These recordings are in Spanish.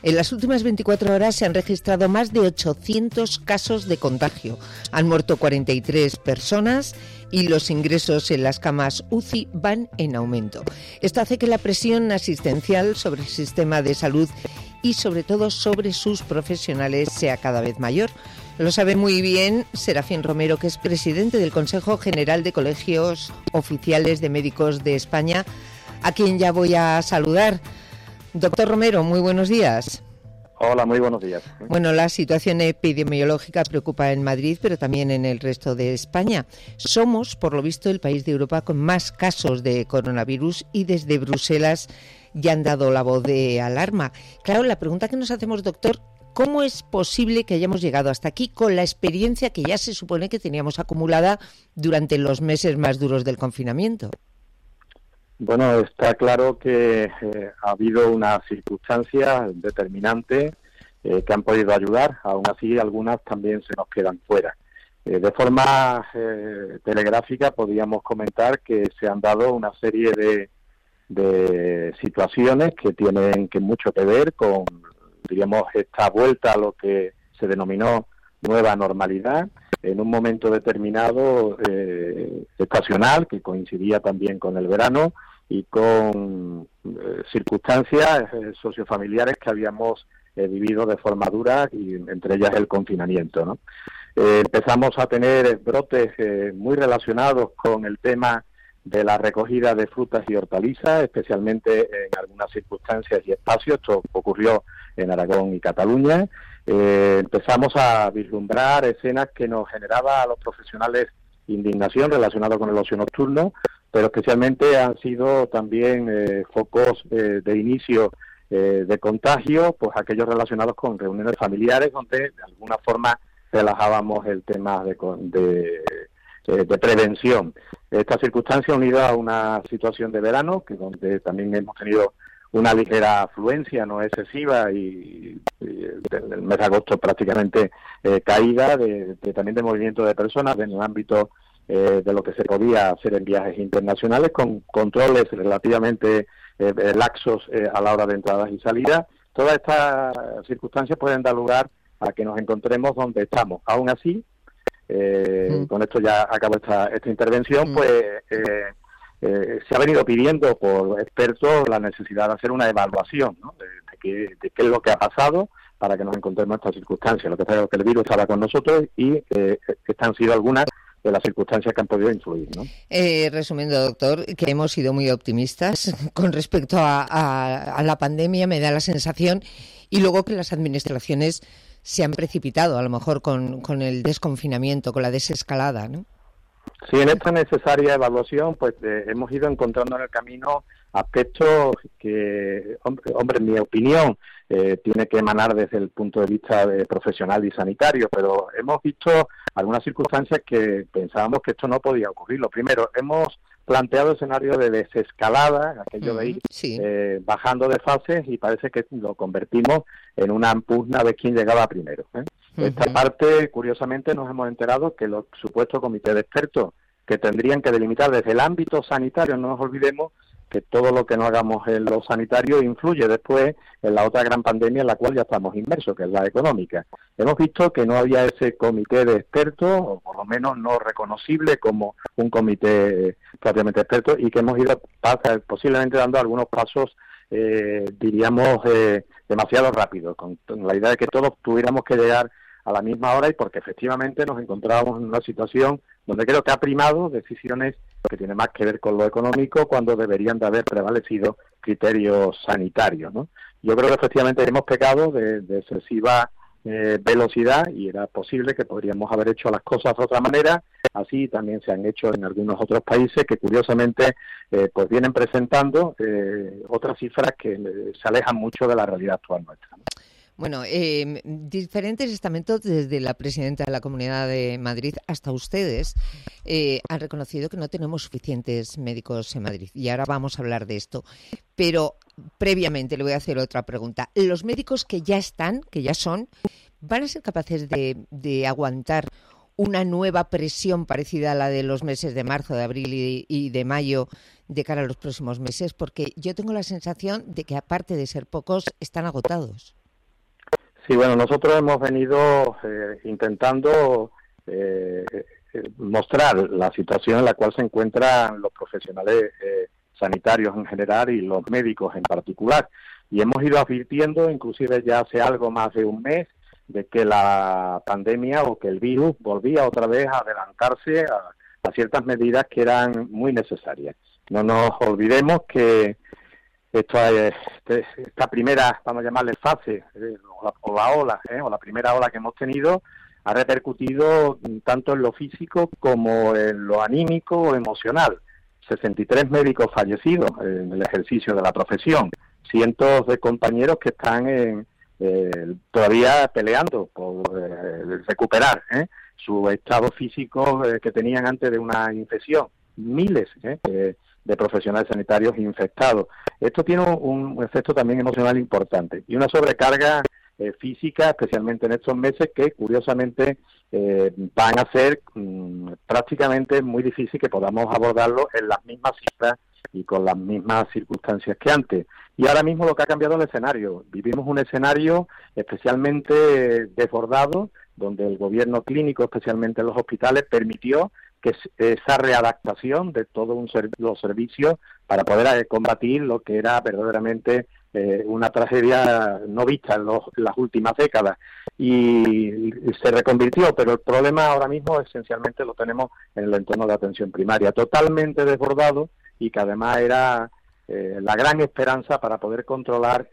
En las últimas 24 horas se han registrado más de 800 casos de contagio. Han muerto 43 personas y los ingresos en las camas UCI van en aumento. Esto hace que la presión asistencial sobre el sistema de salud y sobre todo sobre sus profesionales sea cada vez mayor. Lo sabe muy bien Serafín Romero, que es presidente del Consejo General de Colegios Oficiales de Médicos de España, a quien ya voy a saludar. Doctor Romero, muy buenos días. Hola, muy buenos días. Bueno, la situación epidemiológica preocupa en Madrid, pero también en el resto de España. Somos, por lo visto, el país de Europa con más casos de coronavirus y desde Bruselas ya han dado la voz de alarma. Claro, la pregunta que nos hacemos, doctor, ¿cómo es posible que hayamos llegado hasta aquí con la experiencia que ya se supone que teníamos acumulada durante los meses más duros del confinamiento? Bueno, está claro que ha habido unas circunstancias determinantes que han podido ayudar. Aún así, algunas también se nos quedan fuera. De forma telegráfica podríamos comentar que se han dado una serie de situaciones que tienen mucho que ver con, diríamos, esta vuelta a lo que se denominó nueva normalidad, en un momento determinado estacional, que coincidía también con el verano, y con circunstancias sociofamiliares que habíamos vivido de forma dura, y entre ellas el confinamiento, ¿no? Empezamos a tener brotes muy relacionados con el tema de la recogida de frutas y hortalizas, especialmente en algunas circunstancias y espacios. Esto ocurrió en Aragón y Cataluña. Empezamos a vislumbrar escenas que nos generaba a los profesionales indignación relacionada con el ocio nocturno, pero especialmente han sido también focos de inicio de contagio, pues aquellos relacionados con reuniones familiares, donde de alguna forma relajábamos el tema de prevención. Esta circunstancia, unida a una situación de verano, que donde también hemos tenido una ligera afluencia, no excesiva, y el mes de agosto prácticamente caída también de movimiento de personas en el ámbito de lo que se podía hacer en viajes internacionales, con controles relativamente laxos a la hora de entradas y salidas. Todas estas circunstancias pueden dar lugar a que nos encontremos donde estamos. Aún así, con esto ya acabo esta intervención, pues se ha venido pidiendo por expertos la necesidad de hacer una evaluación, ¿no?, de qué es lo que ha pasado para que nos encontremos en estas circunstancias. Lo que pasa es que el virus estaba con nosotros y estas han sido algunas de las circunstancias que han podido influir, ¿no? Resumiendo, doctor, que hemos sido muy optimistas con respecto a la pandemia, me da la sensación, y luego que las administraciones se han precipitado, a lo mejor con el desconfinamiento, con la desescalada, ¿no? Sí, en esta necesaria evaluación, pues hemos ido encontrando en el camino aspectos que, hombre, en mi opinión, tiene que emanar desde el punto de vista profesional y sanitario, pero hemos visto algunas circunstancias que pensábamos que esto no podía ocurrir. Lo primero, hemos planteado escenarios de desescalada, aquello de ir bajando de fases, y parece que lo convertimos en una pugna de quién llegaba primero, ¿eh? Esta parte, curiosamente, nos hemos enterado que los supuestos comités de expertos que tendrían que delimitar desde el ámbito sanitario, no nos olvidemos que todo lo que no hagamos en lo sanitario influye después en la otra gran pandemia en la cual ya estamos inmersos, que es la económica. Hemos visto que no había ese comité de expertos, o por lo menos no reconocible como un comité propiamente experto, y que hemos ido posiblemente dando algunos pasos, diríamos, demasiado rápido, con la idea de que todos tuviéramos que llegar a la misma hora, y porque efectivamente nos encontrábamos en una situación donde creo que ha primado decisiones que tienen más que ver con lo económico, cuando deberían de haber prevalecido criterios sanitarios, ¿no? Yo creo que efectivamente hemos pecado de excesiva velocidad, y era posible que podríamos haber hecho las cosas de otra manera. Así también se han hecho en algunos otros países que curiosamente pues vienen presentando otras cifras que se alejan mucho de la realidad actual nuestra, ¿no? Bueno, diferentes estamentos, desde la presidenta de la Comunidad de Madrid hasta ustedes, han reconocido que no tenemos suficientes médicos en Madrid. Y ahora vamos a hablar de esto. Pero previamente le voy a hacer otra pregunta. ¿Los médicos que ya están, que ya son, van a ser capaces de aguantar una nueva presión parecida a la de los meses de marzo, de abril y de mayo de cara a los próximos meses? Porque yo tengo la sensación de que, aparte de ser pocos, están agotados. Sí, bueno, nosotros hemos venido intentando mostrar la situación en la cual se encuentran los profesionales sanitarios en general y los médicos en particular. Y hemos ido advirtiendo, inclusive ya hace algo más de un mes, de que la pandemia o que el virus volvía otra vez a adelantarse a ciertas medidas que eran muy necesarias. No nos olvidemos que esta primera, vamos a llamarle fase, o la ola, o la primera ola que hemos tenido, ha repercutido tanto en lo físico como en lo anímico o emocional. 63 médicos fallecidos en el ejercicio de la profesión, cientos de compañeros que están todavía peleando por recuperar su estado físico que tenían antes de una infección. Miles de profesionales sanitarios infectados. Esto tiene un efecto también emocional importante y una sobrecarga física, especialmente en estos meses, que curiosamente van a ser prácticamente muy difícil que podamos abordarlo en las mismas cifras y con las mismas circunstancias que antes. Y ahora mismo lo que ha cambiado el escenario. Vivimos un escenario especialmente desbordado, donde el gobierno clínico, especialmente en los hospitales, permitió que esa readaptación de todos los servicios para poder combatir lo que era verdaderamente una tragedia no vista en las últimas décadas, y se reconvirtió, pero el problema ahora mismo esencialmente lo tenemos en el entorno de atención primaria, totalmente desbordado, y que además era la gran esperanza para poder controlar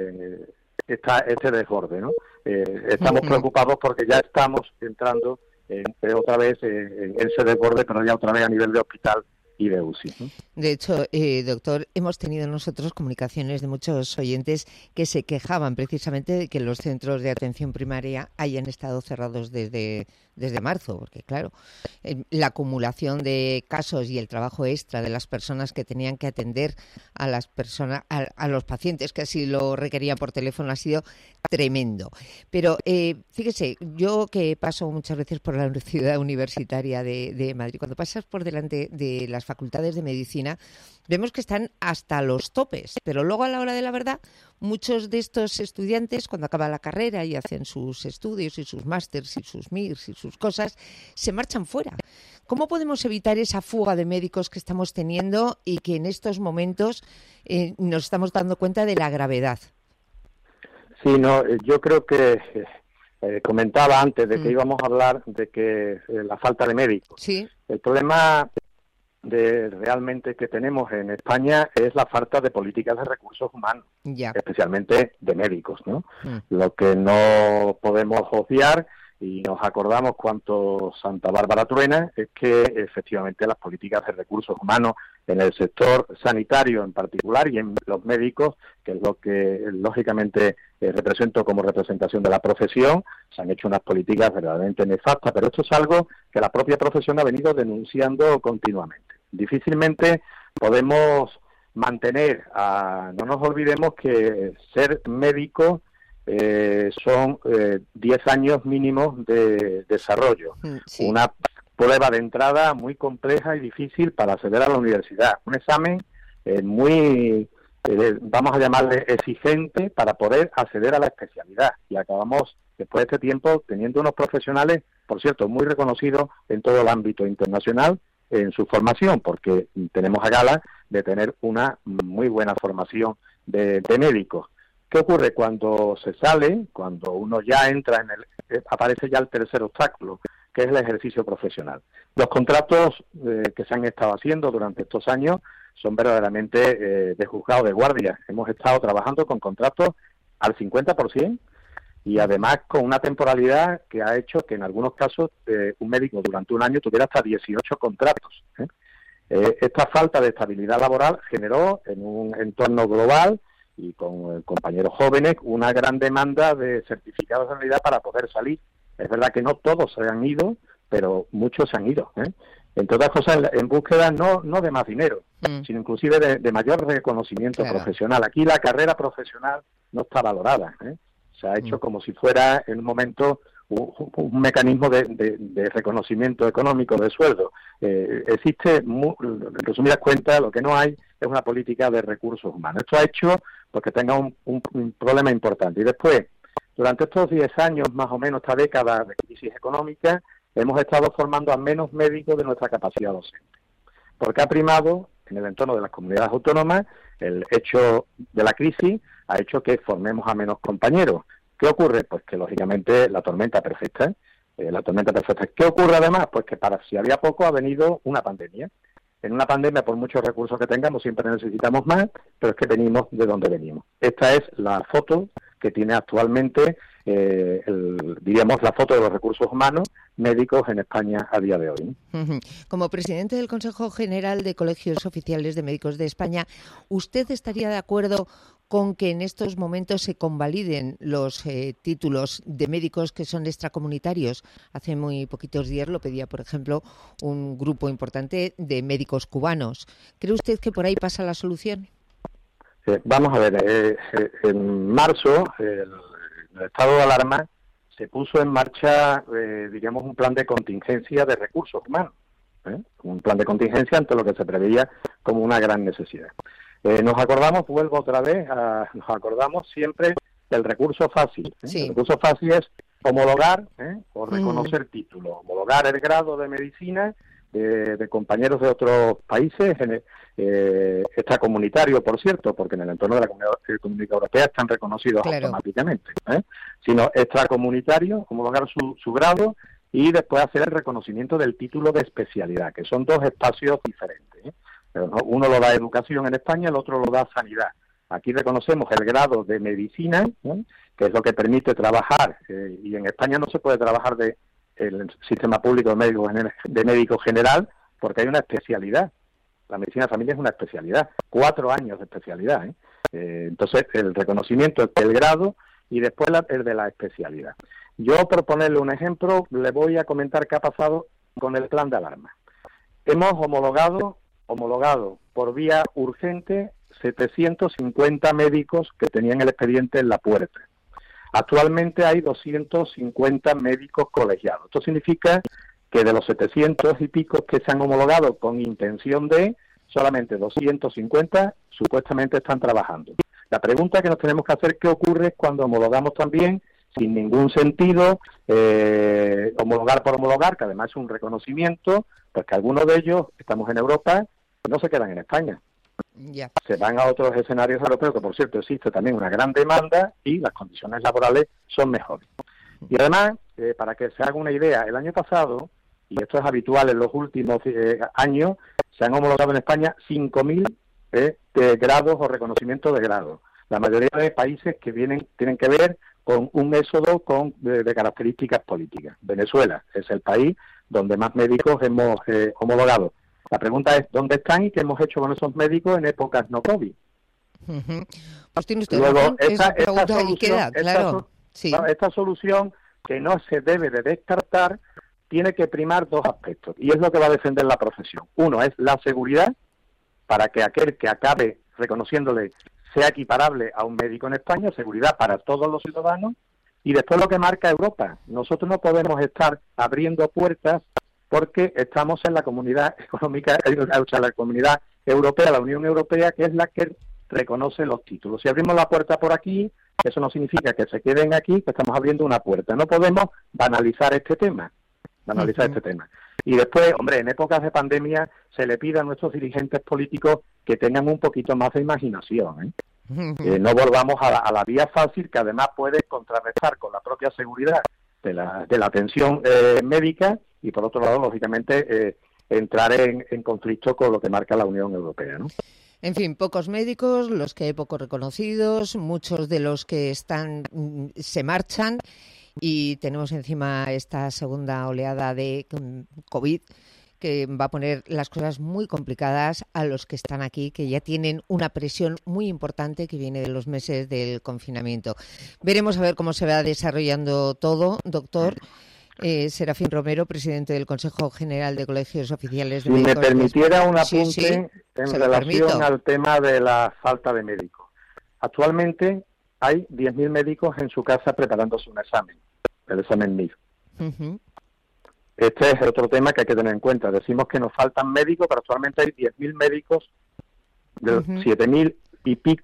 este desborde, ¿no? Estamos preocupados porque ya estamos entrando otra vez en ese desborde, pero ya otra vez a nivel de hospital y de UCI. De hecho, doctor, hemos tenido nosotros comunicaciones de muchos oyentes que se quejaban precisamente de que los centros de atención primaria hayan estado cerrados desde marzo, porque claro, la acumulación de casos y el trabajo extra de las personas que tenían que atender a las personas, a los pacientes que así lo requerían por teléfono, ha sido tremendo. Pero fíjese, yo que paso muchas veces por la ciudad universitaria de Madrid, cuando pasas por delante de las facultades de medicina, vemos que están hasta los topes, pero luego a la hora de la verdad, muchos de estos estudiantes, cuando acaban la carrera y hacen sus estudios y sus másters y sus MIRs y sus cosas, se marchan fuera. ¿Cómo podemos evitar esa fuga de médicos que estamos teniendo y que en estos momentos nos estamos dando cuenta de la gravedad? Sí, no, yo creo que comentaba antes de que íbamos a hablar de que la falta de médicos. Sí. El problema realmente que tenemos en España es la falta de políticas de recursos humanos, especialmente de médicos, ¿no? Lo que no podemos obviar, y nos acordamos cuanto Santa Bárbara truena, es que efectivamente las políticas de recursos humanos en el sector sanitario en particular y en los médicos, que es lo que lógicamente represento como representación de la profesión, se han hecho unas políticas verdaderamente nefastas, pero esto es algo que la propia profesión ha venido denunciando continuamente. Difícilmente podemos mantener, no nos olvidemos que ser médico son 10 años mínimos de desarrollo, una prueba de entrada muy compleja y difícil para acceder a la universidad, un examen muy, vamos a llamarle exigente para poder acceder a la especialidad, y acabamos después de este tiempo teniendo unos profesionales, por cierto, muy reconocidos en todo el ámbito internacional en su formación, porque tenemos a gala de tener una muy buena formación de médicos. ¿Qué ocurre cuando se sale, cuando uno ya entra aparece ya el tercer obstáculo, que es el ejercicio profesional? Los contratos que se han estado haciendo durante estos años son verdaderamente de juzgado de guardia. Hemos estado trabajando con contratos al 50% y además con una temporalidad que ha hecho que en algunos casos un médico durante un año tuviera hasta 18 contratos. Esta falta de estabilidad laboral generó en un entorno global y con compañeros jóvenes una gran demanda de certificados de sanidad para poder salir. Es verdad que no todos se han ido, pero muchos se han ido, entre otras cosas en búsqueda no de más dinero, sino inclusive de mayor reconocimiento profesional. Aquí la carrera profesional no está valorada, se ha hecho como si fuera en un momento un mecanismo de reconocimiento económico, de sueldo. Existe, en resumidas cuentas, lo que no hay es una política de recursos humanos. Esto ha hecho porque tenga un problema importante. Y después, Durante estos 10 años, más o menos, esta década de crisis económica, hemos estado formando a menos médicos de nuestra capacidad docente. Porque ha primado, en el entorno de las comunidades autónomas, el hecho de la crisis ha hecho que formemos a menos compañeros. ¿Qué ocurre? Pues que, lógicamente, la tormenta perfecta. ¿Qué ocurre además? Pues que para si había poco ha venido una pandemia. En una pandemia, por muchos recursos que tengamos, siempre necesitamos más, pero es que venimos de donde venimos. Esta es la foto que tiene actualmente, diríamos, la foto de los recursos humanos médicos en España a día de hoy, ¿no? Como presidente del Consejo General de Colegios Oficiales de Médicos de España, ¿usted estaría de acuerdo con que en estos momentos se convaliden los títulos de médicos que son extracomunitarios? Hace muy poquitos días lo pedía, por ejemplo, un grupo importante de médicos cubanos. ¿Cree usted que por ahí pasa la solución? Vamos a ver, en marzo el estado de alarma se puso en marcha, diríamos, un plan de contingencia de recursos humanos, un plan de contingencia ante lo que se preveía como una gran necesidad. Nos acordamos, vuelvo otra vez, nos acordamos siempre del recurso fácil. Sí. El recurso fácil es homologar o reconocer títulos, homologar el grado de medicina de compañeros de otros países, extracomunitarios, por cierto, porque en el entorno de la Comunidad Europea están reconocidos automáticamente, sino extracomunitarios, homologar su grado y después hacer el reconocimiento del título de especialidad, que son dos espacios diferentes. Uno lo da educación en España, el otro lo da sanidad. Aquí reconocemos el grado de medicina, que es lo que permite trabajar, y en España no se puede trabajar el sistema público de médico general, porque hay una especialidad. La medicina de familia es una especialidad, 4 años de especialidad. Entonces, el reconocimiento es del grado y después el de la especialidad. Yo, por ponerle un ejemplo, le voy a comentar qué ha pasado con el plan de alarma. Hemos homologado por vía urgente 750 médicos que tenían el expediente en la puerta. Actualmente hay 250 médicos colegiados. Esto significa que de los 700 y pico que se han homologado con intención de, solamente 250 supuestamente están trabajando. La pregunta que nos tenemos que hacer, ¿qué ocurre cuando homologamos también, sin ningún sentido, homologar por homologar, que además es un reconocimiento, pues que algunos de ellos, estamos en Europa, no se quedan en España? Yeah. Se van a otros escenarios europeos, que por cierto existe también una gran demanda y las condiciones laborales son mejores. Y además, para que se haga una idea, el año pasado, y esto es habitual en los últimos años, se han homologado en España 5.000 grados o reconocimientos de grados. La mayoría de países que tienen que ver con un éxodo de características políticas. Venezuela es el país donde más médicos hemos homologado. La pregunta es, ¿dónde están y qué hemos hecho con esos médicos en épocas no COVID? Pues tiene usted luego, esta solución que no se debe de descartar tiene que primar dos aspectos, y es lo que va a defender la profesión. Uno es la seguridad, para que aquel que acabe reconociéndole sea equiparable a un médico en España, seguridad para todos los ciudadanos, y después lo que marca Europa. Nosotros no podemos estar abriendo puertas porque estamos en la comunidad económica, la comunidad europea, la Unión Europea, que es la que reconoce los títulos. Si abrimos la puerta por aquí, eso no significa que se queden aquí, que estamos abriendo una puerta. No podemos banalizar este tema. Y después, hombre, en épocas de pandemia se le pide a nuestros dirigentes políticos que tengan un poquito más de imaginación, no volvamos a la vía fácil, que además puede contrarrestar con la propia seguridad de la atención médica y, por otro lado, lógicamente, entrar en conflicto con lo que marca la Unión Europea, ¿no? En fin, pocos médicos, los que hay pocos reconocidos, muchos de los que están se marchan y tenemos encima esta segunda oleada de COVID que va a poner las cosas muy complicadas a los que están aquí, que ya tienen una presión muy importante que viene de los meses del confinamiento. Veremos a ver cómo se va desarrollando todo, doctor. Serafín Romero, presidente del Consejo General de Colegios Oficiales de Médicos. Si me permitiera un apunte en relación al tema de la falta de médicos. Actualmente hay 10.000 médicos en su casa preparándose un examen, el examen MIR. Este es otro tema que hay que tener en cuenta. Decimos que nos faltan médicos, pero actualmente hay 10.000 médicos, de 7.000 y pico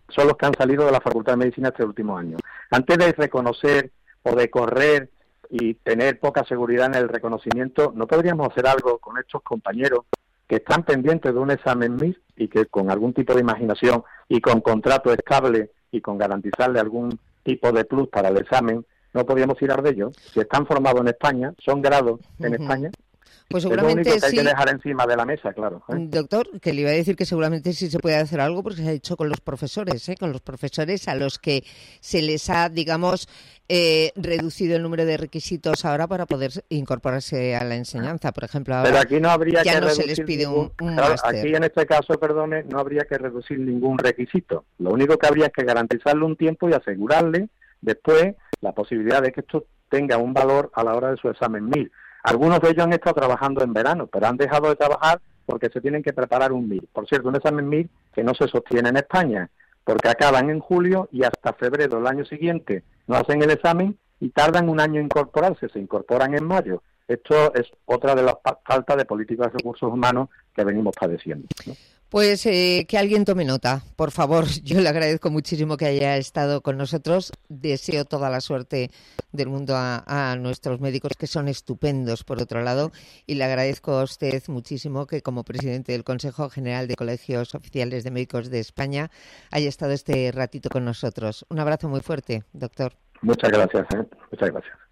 son los que han salido de la Facultad de Medicina este último año. Antes de reconocer o de correr y tener poca seguridad en el reconocimiento, ¿no podríamos hacer algo con estos compañeros que están pendientes de un examen MIR y que con algún tipo de imaginación y con contrato estable y con garantizarle algún tipo de plus para el examen, no podríamos tirar de ellos? Si están formados en España, son grados en España. Pues es lo seguramente único que hay sí, que dejar encima de la mesa, claro. doctor, que le iba a decir que seguramente sí se puede hacer algo porque se ha hecho con los profesores, con los profesores a los que se les ha, digamos, reducido el número de requisitos ahora para poder incorporarse a la enseñanza. Por ejemplo, ahora pero aquí no habría ya que no reducir se les pide un claro, máster. aquí en este caso, perdone, no habría que reducir ningún requisito. Lo único que habría es que garantizarle un tiempo y asegurarle después la posibilidad de que esto tenga un valor a la hora de su examen MIR. Algunos de ellos han estado trabajando en verano, pero han dejado de trabajar porque se tienen que preparar un MIR. Por cierto, un examen MIR que no se sostiene en España, porque acaban en julio y hasta febrero del año siguiente no hacen el examen y tardan un año en incorporarse, se incorporan en mayo. Esto es otra de las faltas de políticas de recursos humanos que venimos padeciendo, ¿no? Pues que alguien tome nota, por favor. Yo le agradezco muchísimo que haya estado con nosotros. Deseo toda la suerte del mundo a nuestros médicos, que son estupendos, por otro lado, y le agradezco a usted muchísimo que, como presidente del Consejo General de Colegios Oficiales de Médicos de España, haya estado este ratito con nosotros. Un abrazo muy fuerte, doctor. Muchas gracias, muchas gracias.